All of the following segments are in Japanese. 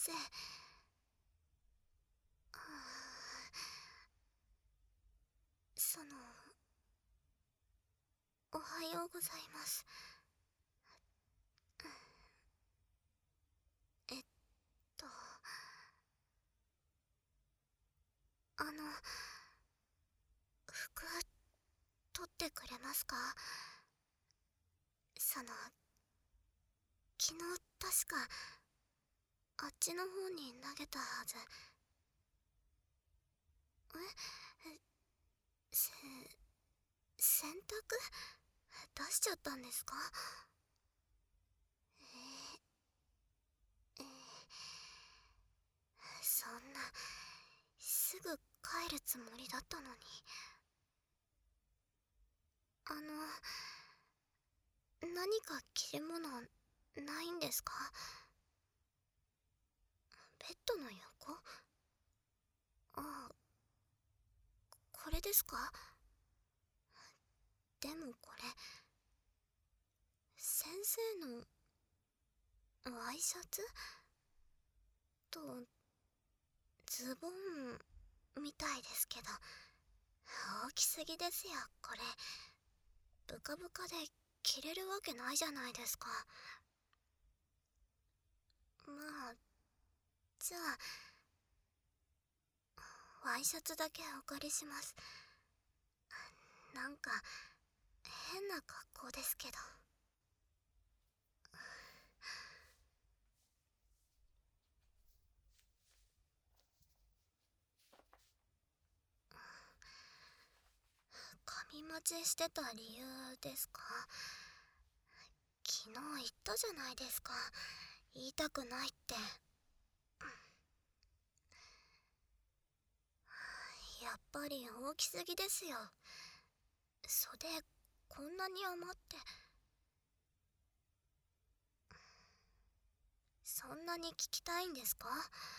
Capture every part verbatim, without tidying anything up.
せん。その、おはようございます。えっと、あの、服、取ってくれますか？その、昨日確か、あっちの方に投げたはず。えせ、洗濯出しちゃったんですか？えー、えー、そんな、すぐ帰るつもりだったのに。あの、何か着るものないんですか？ベッドの横？ああ、これですか？でもこれ、先生のワイシャツとズボンみたいですけど、大きすぎですよ、これ。ブカブカで着れるわけないじゃないですか。まあ、じゃあ、ワイシャツだけお借りします。なんか、変な格好ですけど。髪待ちしてた理由ですか？昨日言ったじゃないですか。言いたくないって。やっぱり大きすぎですよ。袖、こんなに余って。そんなに聞きたいんですか？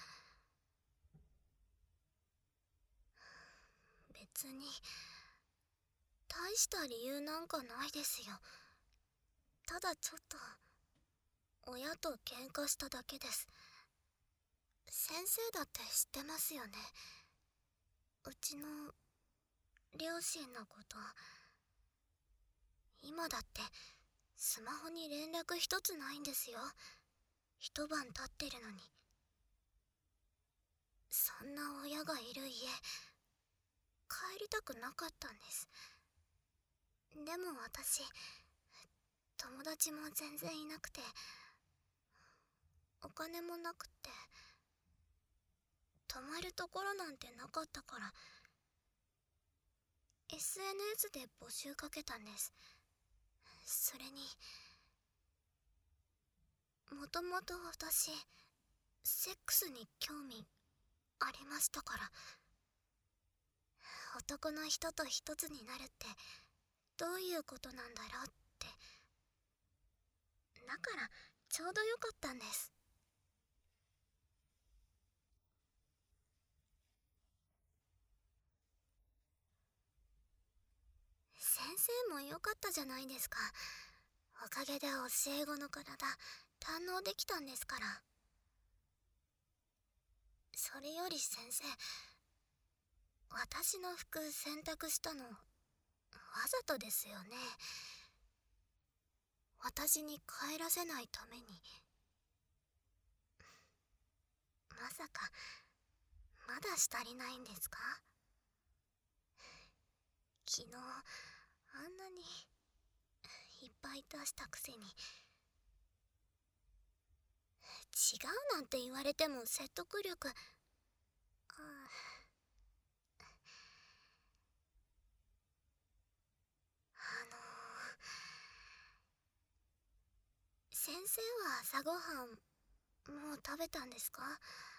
別に、大した理由なんかないですよ。ただちょっと、親と喧嘩しただけです。先生だって知ってますよね。うちの、両親のこと。今だって、スマホに連絡一つないんですよ。一晩経ってるのに。そんな親がいる家、帰りたくなかったんです。でも私、友達も全然いなくて、お金もなくって、泊まるところなんてなかったから、エスエヌエス で募集かけたんです。それに、もともと私、セックスに興味ありましたから、男の人と一つになるってどういうことなんだろうって。だからちょうどよかったんです。先生もよかったじゃないですか。おかげで教え子の体堪能できたんですから。それより先生、私の服洗濯したのわざとですよね。私に帰らせないために。まさかまだ足りないんですか？昨日あんなにいっぱい出したくせに。違うなんて言われても説得力。ああのー、先生は朝ごはんもう食べたんですか？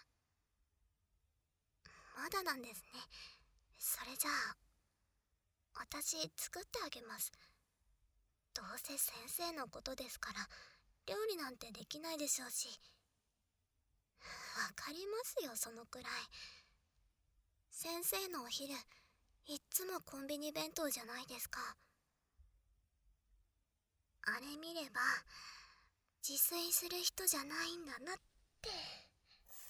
まだなんですね。それじゃあ私作ってあげます。どうせ先生のことですから料理なんてできないでしょうし。わかりますよ、そのくらい。先生のお昼いっつもコンビニ弁当じゃないですか。あれ見れば自炊する人じゃないんだなって。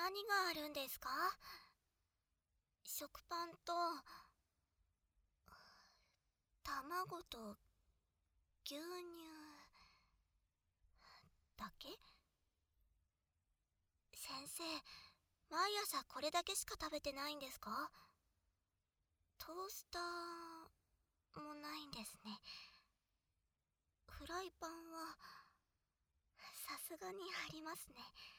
何があるんですか？食パンと卵と牛乳だけ？先生、毎朝これだけしか食べてないんですか？トースターもないんですね。フライパンはさすがにありますね。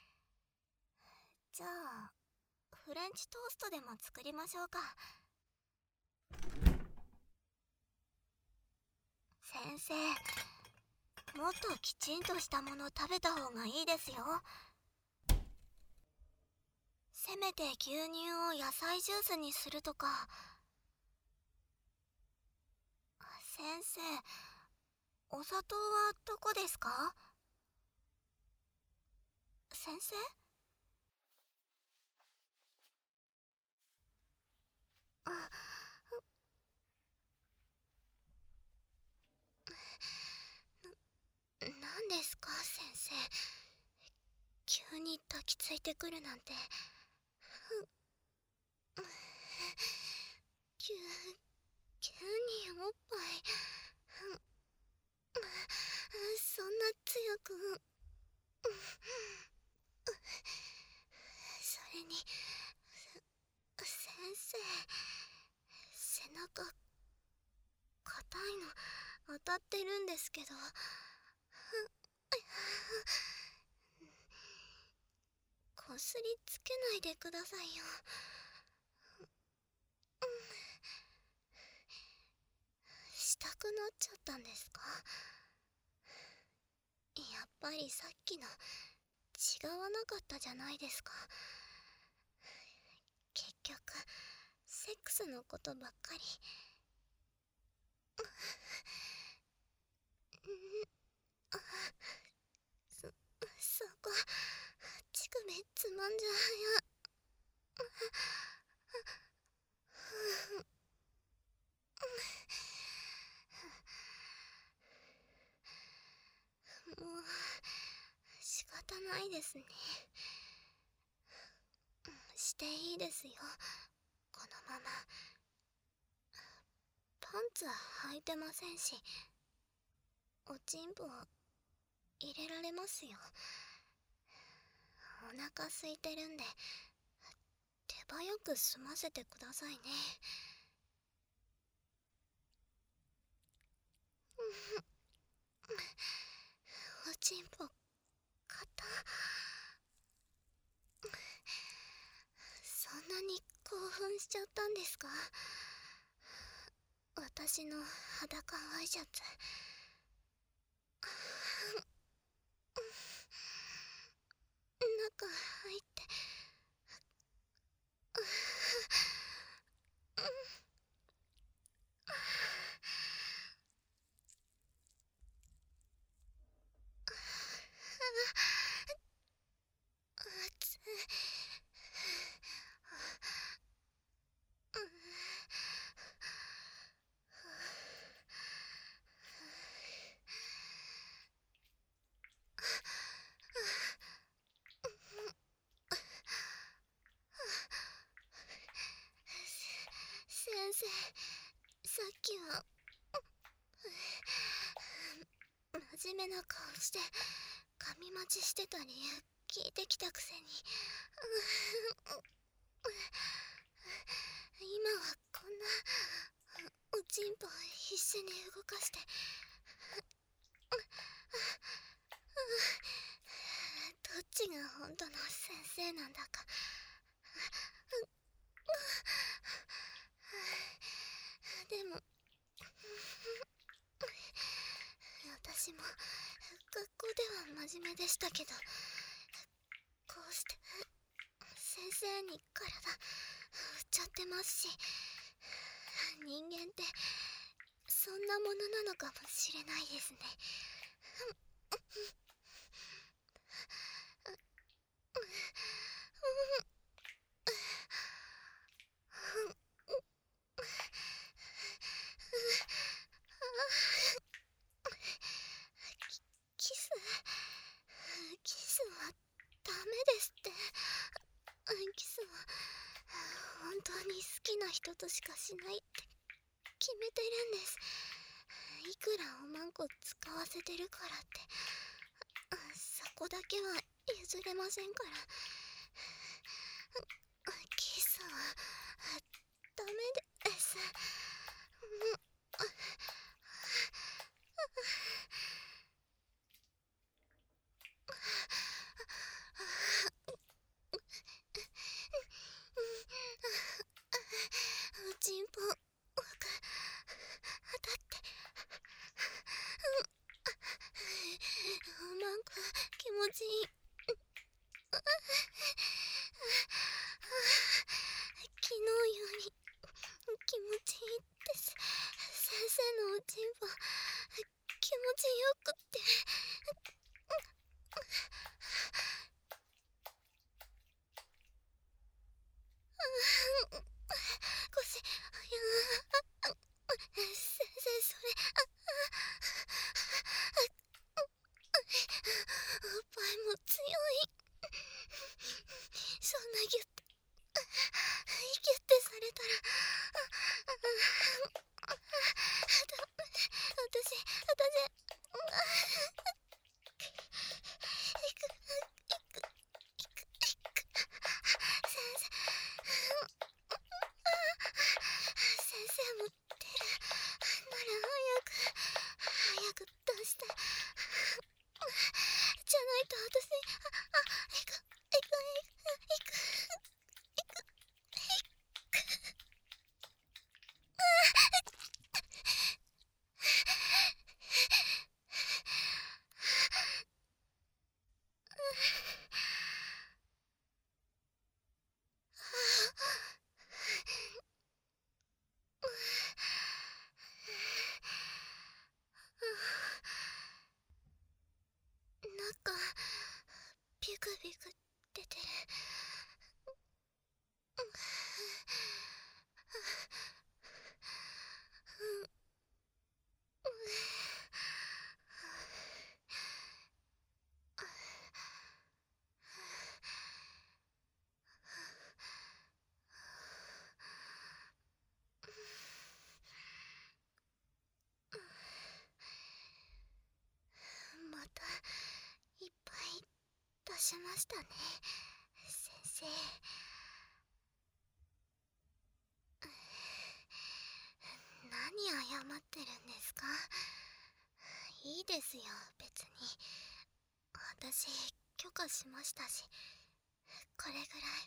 じゃあフレンチトーストでも作りましょうか。先生、もっときちんとしたもの食べた方がいいですよ。せめて牛乳を野菜ジュースにするとか。先生、お砂糖はどこですか？先生？あ、な、なんですか先生。急に抱きついてくるなんて。急、急におっぱい。そんな強く。それに、先生、背中、硬いの当たってるんですけど。こすりつけないでくださいよ。したくなっちゃったんですか？やっぱりさっきの違わなかったじゃないですか。結局セックスのことばっかり。そ、そこ乳首つまんじゃや。もう仕方ないですね。していいですよ、このまま。パンツ履いてませんし、おちんぽ入れられますよ。お腹空いてるんで手早く済ませてくださいね。おちんぽ硬。そんなに興奮しちゃったんですか？私の裸ワイシャツ。中入って。熱い。先生、さっきは真面目な顔して髪待ちしてた理由聞いてきたくせに。今はこんなおちんぽ必死に動かして。どっちが本当の先生なんだか。でも私も学校では真面目でしたけど、こうして先生に体振っちゃってますし、人間ってそんなものなのかもしれないですね。キスキスはダメですって。 当に好きな人としかしないって決めてるんです。いくらおまんこ使わせてるからってそこだけは譲れませんから。キスはダメです。おちんぽ奥当たっておまんこ気持ちいい。昨日より気持ちいいです。先生のおちんぽ気持ちよくって腰先生それおっぱいも強い。そんなギュッてギュッてされたら私私先生も出るなら早く早く出してじゃないと私ああ行く行く行く行くなんかビクビク出てる。またいっぱい出しましたね先生。何謝ってるんですか。いいですよ別に。私許可しましたしこれぐらい。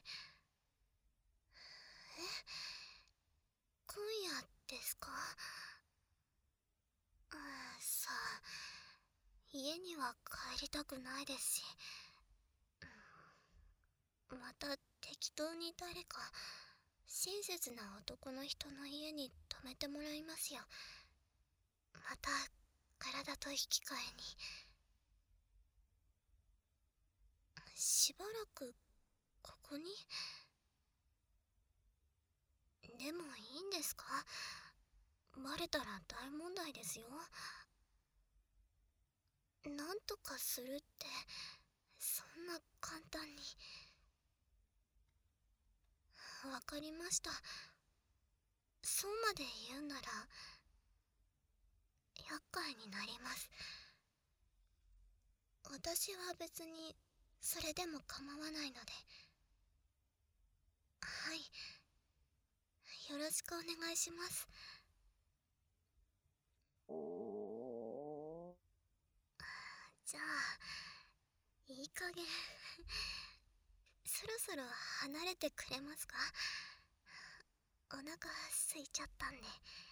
え、今夜ですか。うん、さあ家には帰りたくないですし、うん、また適当に誰か親切な男の人の家に泊めてもらいますよ。また体と引き換えに。しばらくここに。でもいいんですか。バレたら大問題ですよ。なんとかするってそんな簡単に。わかりました。そうまで言うなら厄介になります。私は別にそれでも構わないので。はい、よろしくお願いします。じゃあいい加減そろそろ離れてくれますか。お腹空いちゃったんで。